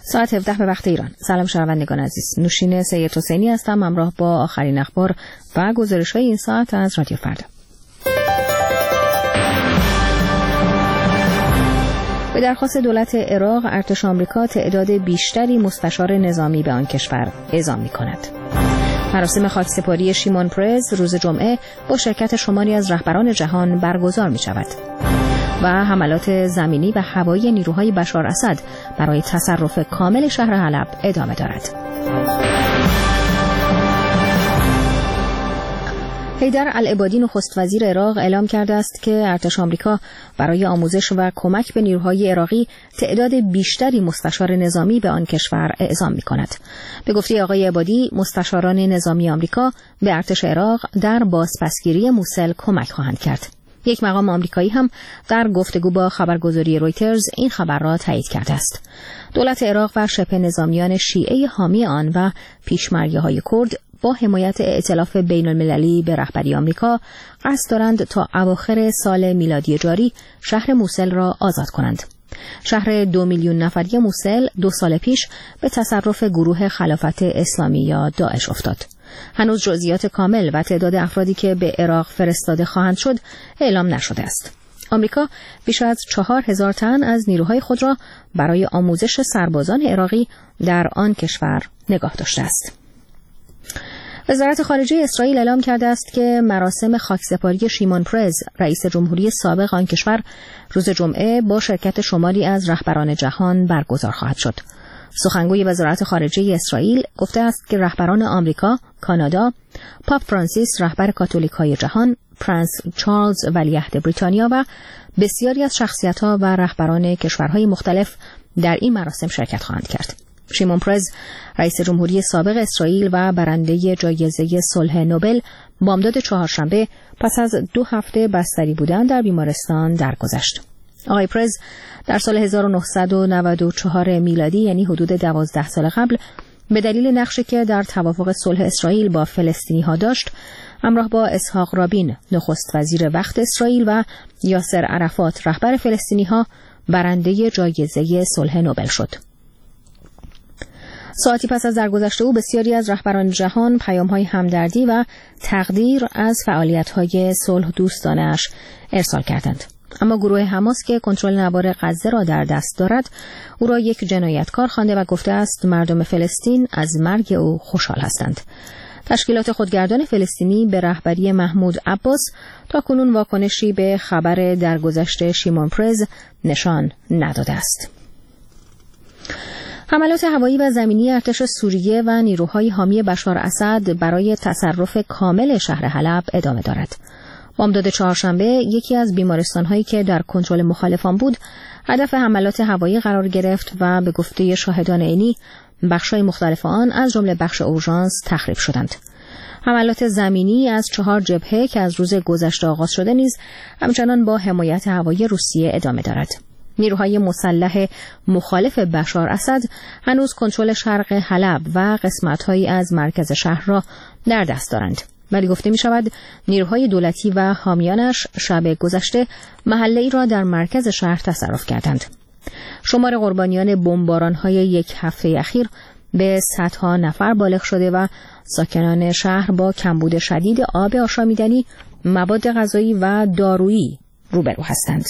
ساعت 17 به وقت ایران. سلام شنوندگان عزیز. نوشین سید حسینی هستم همراه با آخرین اخبار و گزارش‌های این ساعت از رادیو فردا. به درخواست دولت عراق، ارتش آمریکا تعداد بیشتری مستشار نظامی به آن کشور اعزام می‌کند. مراسم خاکسپاری شیمون پرز روز جمعه با شرکت شماری از رهبران جهان برگزار می‌شود. و حملات زمینی و هوایی نیروهای بشار اسد برای تصرف کامل شهر حلب ادامه دارد. حیدر العبادی نخست وزیر عراق اعلام کرده است که ارتش آمریکا برای آموزش و کمک به نیروهای عراقی تعداد بیشتری مستشار نظامی به آن کشور اعزام می‌کند. به گفته آقای عبادی، مستشاران نظامی آمریکا به ارتش عراق در بازپسگیری موسل کمک خواهند کرد. یک مقام آمریکایی هم در گفتگو با خبرگزاری رویترز این خبر را تایید کرده است. دولت عراق و شبه نظامیان شیعه حامی آن و پیشمرگی‌های کرد با حمایت ائتلاف بین‌المللی به رهبری آمریکا قصد دارند تا اواخر سال میلادی جاری شهر موسل را آزاد کنند. شهر 2 میلیون نفری موسل 2 سال پیش به تصرف گروه خلافت اسلامی یا داعش افتاد. هنوز جزئیات کامل و تعداد افرادی که به عراق فرستاده خواهند شد اعلام نشده است. آمریکا بیش از 4000 تن از نیروهای خود را برای آموزش سربازان عراقی در آن کشور نگاه داشته است. وزارت خارجه اسرائیل اعلام کرده است که مراسم خاکسپاری شیمون پرز رئیس جمهوری سابق آن کشور روز جمعه با شرکت شماری از رهبران جهان برگزار خواهد شد. سخنگوی وزارت خارجه اسرائیل گفته است که رهبران آمریکا، کانادا، پاپ فرانسیس رهبر کاتولیک‌های جهان، پرنس چارلز ولیعهد بریتانیا و بسیاری از شخصیت‌ها و رهبران کشورهای مختلف در این مراسم شرکت خواهند کرد. شیمون پرز رئیس جمهوری سابق اسرائیل و برنده جایزه صلح نوبل بامداد چهارشنبه پس از 2 هفته بستری بودن در بیمارستان درگذشت. آقای پرز در سال 1994 میلادی، یعنی حدود 12 سال قبل، به دلیل نقشی که در توافق صلح اسرائیل با فلسطینی‌ها داشت، همراه با اسحاق رابین نخست وزیر وقت اسرائیل و یاسر عرفات رهبر فلسطینی‌ها برنده جایزه صلح نوبل شد. ساعتی پس از درگذشت او بسیاری از رهبران جهان پیام‌های همدردی و تقدیر از فعالیت‌های صلح دوستانه‌اش ارسال کردند. اما گروه حماس که کنترل نوار غزه را در دست دارد، او را یک جنایتکار خوانده و گفته است مردم فلسطین از مرگ او خوشحال هستند. تشکیلات خودگردان فلسطینی به رهبری محمود عباس تاکنون واکنشی به خبر درگذشت شیمون پرز نشان نداده است. حملات هوایی و زمینی ارتش سوریه و نیروهای حامی بشار اسد برای تصرف کامل شهر حلب ادامه دارد. بامداد چهارشنبه یکی از بیمارستان‌هایی که در کنترل مخالفان بود هدف حملات هوایی قرار گرفت و به گفته شاهدان عینی بخش‌های مختلف آن از جمله بخش اورژانس تخریب شدند. حملات زمینی از 4 جبهه که از روز گذشته آغاز شده نیز همچنان با حمایت هوایی روسیه ادامه دارد. نیروهای مسلح مخالف بشار اسد هنوز کنترل شرق حلب و قسمت‌هایی از مرکز شهر را در دست دارند. ولی گفته می شود نیروهای دولتی و حامیانش شب گذشته محله‌ای را در مرکز شهر تصرف کردند. شمار قربانیان بمباران‌های یک هفته اخیر به صدها نفر بالغ شده و ساکنان شهر با کمبود شدید آب آشامیدنی، مواد غذایی و دارویی روبرو هستند.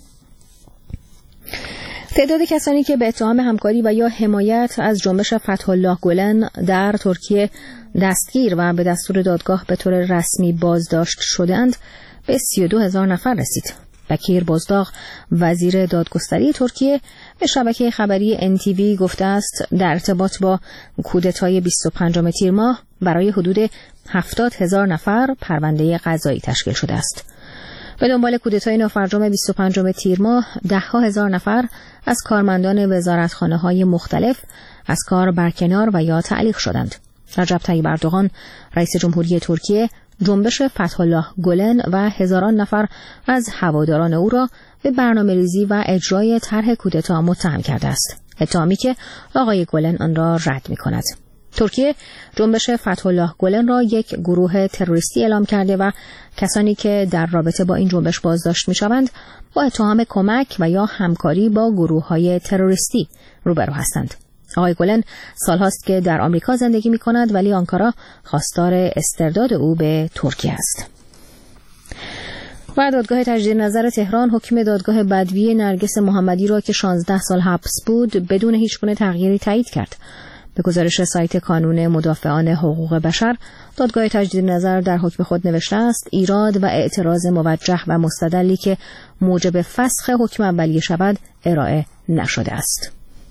تعداد کسانی که به اتهام همکاری و یا حمایت از جنبش فتح الله گلن در ترکیه دستگیر و به دستور دادگاه به طور رسمی بازداشت شدند به 32,000 نفر رسید. بکیر بازداغ وزیر دادگستری ترکیه به شبکه خبری NTV گفته است در ارتباط با کودتای 25 تیر ماه برای حدود 70,000 نفر پرونده قضایی تشکیل شده است. به دنبال کودتای نافرجام 25 تیر ماه 10,000 نفر از کارمندان وزارتخانه‌های مختلف از کار برکنار و یا تعلیق شدند. رجب طیب اردوغان رئیس جمهوری ترکیه جنبش فتح الله گلن و هزاران نفر از هواداران او را به برنامه‌ریزی و اجرای طرح کودتا متهم کرده است. اتهامی که آقای گلن آن را رد می‌کند. ترکیه جنبش فتح الله گلن را یک گروه تروریستی اعلام کرده و کسانی که در رابطه با این جنبش بازداشت می‌شوند با اتهام کمک و یا همکاری با گروه‌های تروریستی روبرو هستند. آقای گولن سالهاست که در آمریکا زندگی می‌کند ولی آنکارا خواستار استرداد او به ترکیه است. و دادگاه تجدید نظر تهران حکم دادگاه بدوی نرگس محمدی را که 16 سال حبس بود بدون هیچگونه تغییری تایید کرد. به گزارش سایت کانون مدافعان حقوق بشر، دادگاه تجدید نظر در حکم خود نوشته است ایراد و اعتراض موجه و مستدلی که موجب فسخ حکم اولیه شود ارائه نشده است.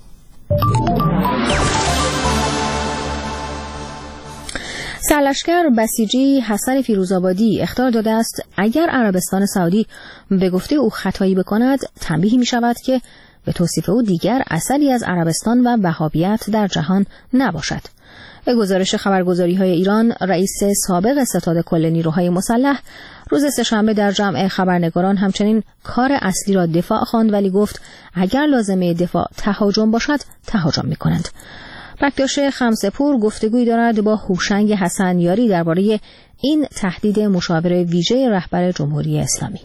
سرلشکر بسیجی حسن فیروزآبادی اخطار داده است اگر عربستان سعودی به گفته او خطایی بکند تنبیهی می شود که به توصیف او دیگر اثری از عربستان و وهابیت در جهان نباشد. به گزارش خبرگزاری‌های ایران، رئیس سابق ستاد کل نیروهای مسلح روز سه‌شنبه در جمع خبرنگاران همچنین کار اصلی را دفاع خواند ولی گفت اگر لازمه دفاع تهاجم باشد تهاجم می‌کنند. بکتاش خمسه‌پور گفتگویی دارد با هوشنگ حسن یاری درباره این تهدید مشاور ویژه رهبر جمهوری اسلامی.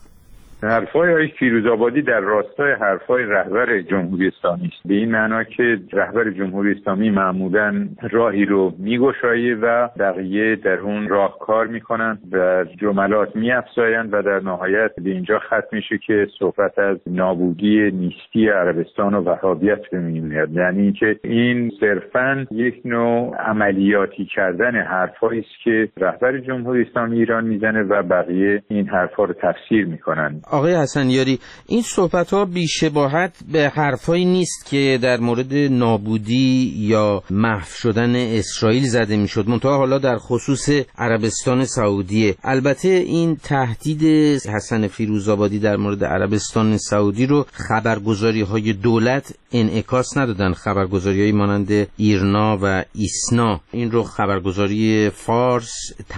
حرفای آقای فیروزآبادی در راستای حرفای رهبر جمهوری اسلامی است، به این معنا که رهبر جمهوری اسلامی معمولاً راهی رو میگشایه و بقیه در اون راه کار میکنن و جملات میافزایند و در نهایت به اینجا ختم میشه که صحبت از نابودی نیستی عربستان و وهابیت به میاد. یعنی اینکه این صرفاً یک نوع عملیاتی کردن حرفایی است که رهبر جمهوری اسلامی ایران میزنه و بقیه این حرفا رو تفسیر میکنن. آقای حسن یاری، این صحبت‌ها بی‌شباهت به حرفایی نیست که در مورد نابودی یا محو شدن اسرائیل زده می‌شد، منتها حالا در خصوص عربستان سعودی. البته این تهدید حسن فیروزآبادی در مورد عربستان سعودی رو خبرگزاری‌های دولت انعکاس ندادن. خبرگزاری‌های مانند ایرنا و ایسنا این رو خبرگزاری فارس،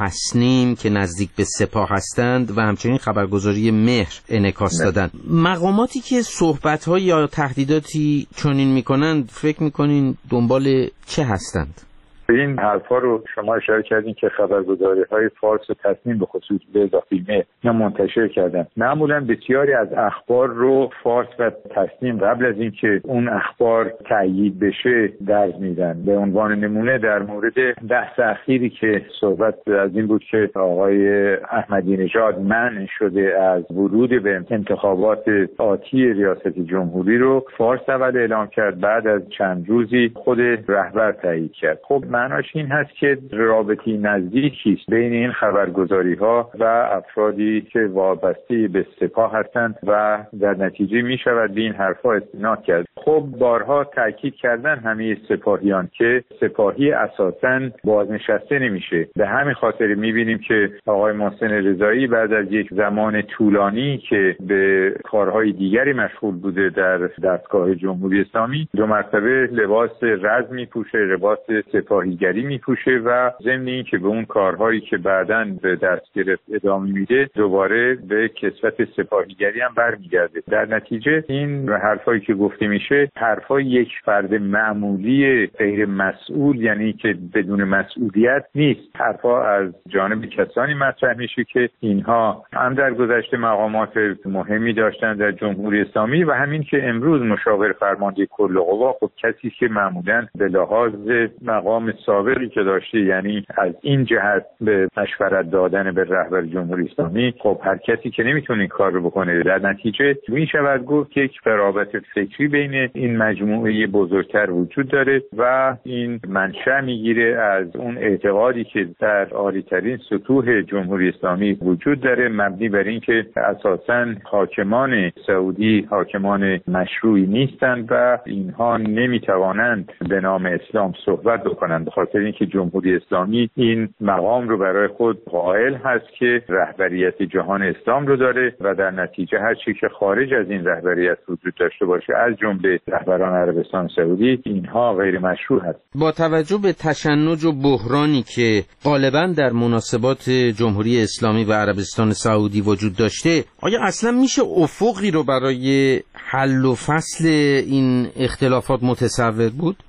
تسنیم که نزدیک به سپاه هستند و همچنین خبرگزاری مهر انعکاس دادن. مقاماتی که صحبت‌ها یا تهدیداتی چنین می‌کنند فکر می‌کنین دنبال چه هستند؟ این حرفا رو شما اشاره کردین که خبرگزاری‌های فارس و تسنیم به خصوص به اضافه اینا منتشر کردن. معمولاً بسیاری از اخبار رو فارس و تسنیم قبل از اینکه اون اخبار تأیید بشه درج میدن. به عنوان نمونه در مورد بحث اخیری که صحبت از این بود که آقای احمدی نژاد منع شده از ورود به انتخابات آتی ریاست جمهوری رو فارس اول اعلام کرد، بعد از چند روزی خود رهبر تایید کرد. خب معناش این هست که رابطی نزدیکی است بین این خبرگزاری‌ها و افرادی که وابسته به سپاه هستند و در نتیجه می شود به این حرفا استناد کرد. خب بارها تاکید کردن همه سپاهیان که سپاهی اساساً بازنشسته نمیشه. به همین خاطر می‌بینیم که آقای محسن رضایی بعد از یک زمان طولانی که به کارهای دیگری مشغول بوده در دستگاه جمهوری اسلامی 2 مرتبه لباس رزم می‌پوشه، لباس سپاهیگری میپوشه و ضمن این که به اون کارهایی که بعداً به دست گرفت ادامه میده دوباره به کسوت سپاهیگری هم برمیگرده. در نتیجه این حرفایی که گفته میشه حرفای یک فرد معمولی غیر مسئول، یعنی که بدون مسئولیت نیست. حرفا از جانب کسانی مطرح میشه که اینها هم در گذشته مقامات مهمی داشتن در جمهوری اسلامی و همین که امروز مشاور فرمانده کل قوا خب کسی که معمولاً به لحاظ مقام سابقی که داشته، یعنی از این جهت به مشورت دادن به رهبر جمهوری اسلامی، خب هر کسی که نمیتونه این کار رو بکنه. در نتیجه می شود گفت که یک رابط فکری بین این مجموعه بزرگتر وجود داره و این منشأ میگیره از اون اعتقادی که در عالی‌ترین سطوح جمهوری اسلامی وجود داره، مبنی بر این که اساساً حاکمان سعودی حاکمان مشروعی نیستند و اینها نمیتوانند به نام اسلام صحبت بکنند، به خاطر اینکه جمهوری اسلامی این مقام رو برای خود قائل هست که رهبریت جهان اسلام رو داره و در نتیجه هر چی که خارج از این رهبریت وجود داشته باشه از جمله رهبران عربستان سعودی اینها غیر مشروع هست. با توجه به تشنج و بحرانی که غالبا در مناسبات جمهوری اسلامی و عربستان سعودی وجود داشته، آیا اصلا میشه افقی رو برای حل و فصل این اختلافات متصور بود؟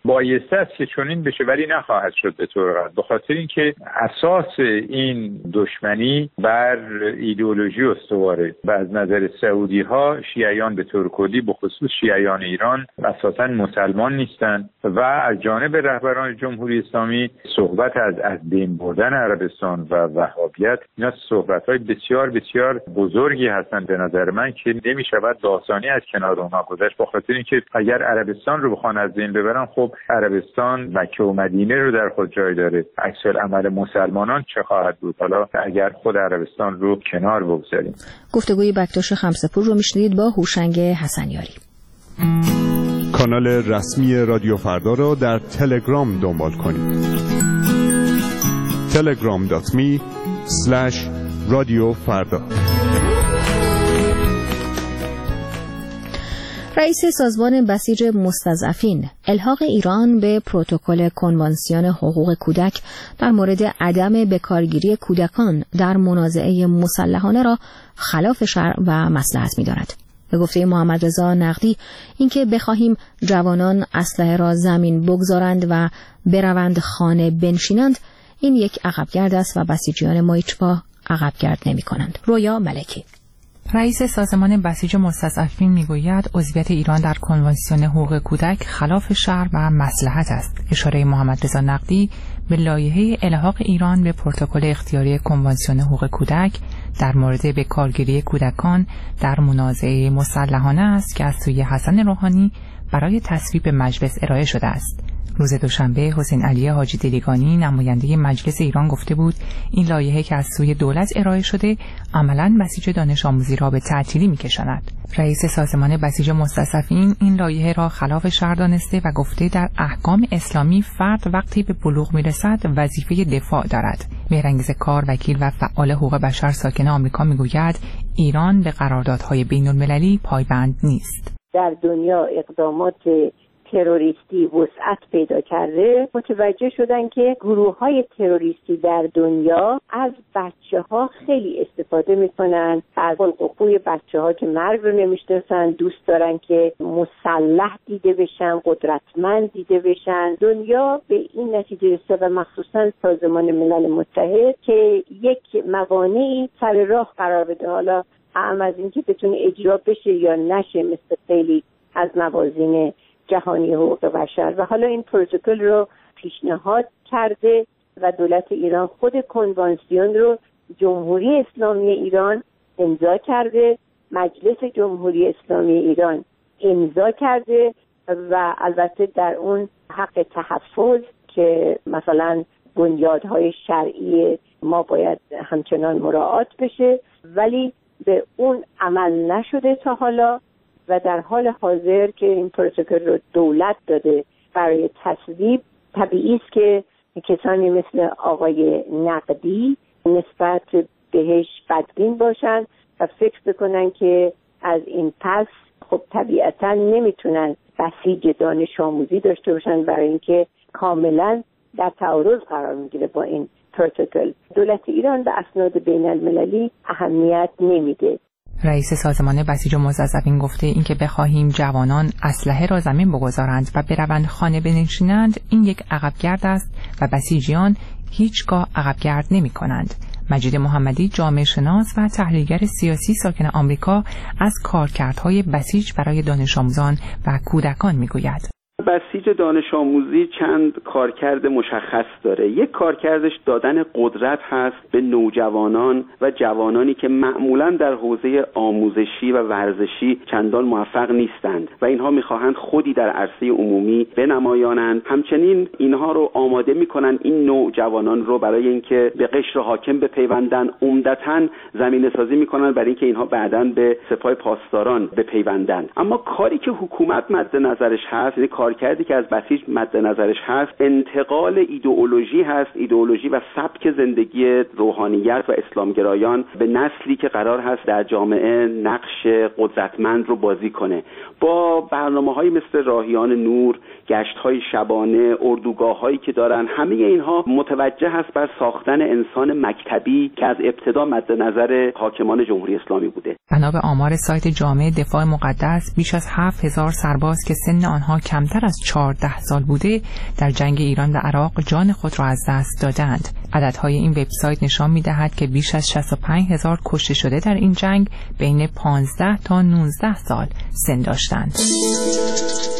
بایسته است که چنین بشه، ولی نخواهد شد به طور قطع، به خاطر اینکه اساس این دشمنی بر ایدئولوژی استواره و از نظر سعودی ها شیعیان به طور کلی به خصوص شیعیان ایران اساساً مسلمان نیستند و از جانب رهبران جمهوری اسلامی صحبت از بین بردن عربستان و وهابیت، اینا صحبت‌های بسیار بسیار بزرگی هستند به نظر من که نمی‌شود به آسانی از کنار اونها گذشت، به خاطر اینکه اگر عربستان رو بخوان از بین ببرن، خب عربستان مکه و مدینه رو در خود جای داره، عکس‌العمل مسلمانان چه خواهد بود حالا اگر خود عربستان رو کنار بگذاریم. گفتگوی بکتاش خمسه‌پور رو میشنید با هوشنگ حسنیاری. کانال رسمی رادیو فردا را در تلگرام دنبال کنید. telegram.me/رادیوفردا. رئیس سازمان بسیج مستضعفین الحاق ایران به پروتکل کنوانسیون حقوق کودک در مورد عدم بکارگیری کودکان در منازعه مسلحانه را خلاف شرع و مصلحت می‌داند. به گفته محمد رضا نقدی، اینکه بخواهیم جوانان اسلحه را زمین بگذارند و بروند خانه بنشینند، این یک عقبگرد است و بسیجیان ما هیچ پا عقبگرد نمی‌کنند. رویا ملکی رئیس سازمان بسیج مستضعفین میگوید عضویت ایران در کنوانسیون حقوق کودک خلاف شرع و مصلحت است. اشاره محمد رضا نقدی به لایحه الحاق ایران به پروتکل اختیاری کنوانسیون حقوق کودک در مورد به کارگیری کودکان در منازعه مسلحانه است که از سوی حسن روحانی برای تصویب مجلس ارائه شده است. روز دوشنبه حسین علی حاجی دلیگانی نماینده مجلس ایران گفته بود این لایحه که از سوی دولت ارائه شده عملاً بسیج دانش آموزی را به تعطیلی می‌کشاند. رئیس سازمان بسیج مستضعفین این لایحه را خلاف شرع دانسته و گفته در احکام اسلامی فرد وقتی به بلوغ میرسد وظیفه دفاع دارد. مهرانگیز کار وکیل و فعال حقوق بشر ساکن آمریکا میگوید ایران به قراردادهای بین‌المللی پایبند نیست. در دنیا اقدامات تروریستی وسعت پیدا کرده، متوجه شدن که گروه‌های تروریستی در دنیا از بچه‌ها خیلی استفاده می‌کنن، از خلق و خوی بچه‌ها که مرگ رو نمی‌شناسن، دوست دارن که مسلح دیده بشن، قدرتمند دیده بشن. دنیا به این نتیجه رسید و مخصوصاً سازمان ملل متحد که یک موانعی سر راه قرار بده، حالا هم از اینکه بتونه اجرا بشه یا نشه، مثل خیلی از موازین جهانی حقوق بشر، و حالا این پروتکل رو پیشنهاد کرده و دولت ایران خود کنوانسیون رو جمهوری اسلامی ایران امضا کرده، مجلس جمهوری اسلامی ایران امضا کرده و البته در اون حق تحفظ که مثلا بنیادهای شرعی ما باید همچنان مراعات بشه، ولی به اون عمل نشده تا حالا و در حال حاضر که این پروتکل رو دولت داده برای تصویب، طبیعی است که کسانی مثل آقای نقدی نسبت بهش بدبین باشن و فکر بکنن که از این پس خب طبیعتا نمیتونن بسیج دانش آموزی داشته باشن، برای اینکه کاملا در تعارض قرار میگیره با این پروتکل. دولت ایران به اسناد بین المللی اهمیت نمیده. رئیس سازمان بسیج مستضعفین گفته اینکه بخواهیم جوانان اسلحه را زمین بگذارند و بروند خانه بنشینند، این یک عقبگرد است و بسیجیان هیچگاه عقبگرد نمی‌کنند. مجید محمدی جامعه شناس و تحلیلگر سیاسی ساکن آمریکا از کارکردهای بسیج برای دانش آموزان و کودکان میگوید. بسیج دانش آموزی چند کارکرد مشخص داره. یک کارکردش دادن قدرت هست به نوجوانان و جوانانی که معمولا در حوزه آموزشی و ورزشی چندان موفق نیستند و اینها میخواهند خودی در عرصه عمومی بنمایانند. همچنین اینها رو آماده میکنن این نوجوانان رو برای اینکه به قشر حاکم بپیوندن، عمدتاً زمینه سازی میکنن برای اینکه اینها بعداً به سپاه پاسداران بپیوندن. اما کاری که حکومت مد نظرش هست، یعنی کارکردی که از بسیج مد نظرش هست، انتقال ایدئولوژی هست، ایدئولوژی و سبک زندگی روحانیت و اسلامگرایان به نسلی که قرار هست در جامعه نقش قدرتمند رو بازی کنه. با برنامه‌های مثل راهیان نور، گشت‌های شبانه، اردوگاه‌هایی که دارن، همه اینها متوجه هست بر ساختن انسان مکتبی که از ابتدا مد نظر حاکمان جمهوری اسلامی بوده. بنا به آمار سایت جامعه دفاع مقدس، بیش از 7000 سرباز که سن آنها کمتر بیشتر از 14 سال بوده در جنگ ایران و عراق جان خود را از دست دادند. عددهای این وبسایت نشان می‌دهد که بیش از 65,000 کشته شده در این جنگ بین 15 تا 19 سال سن داشتند.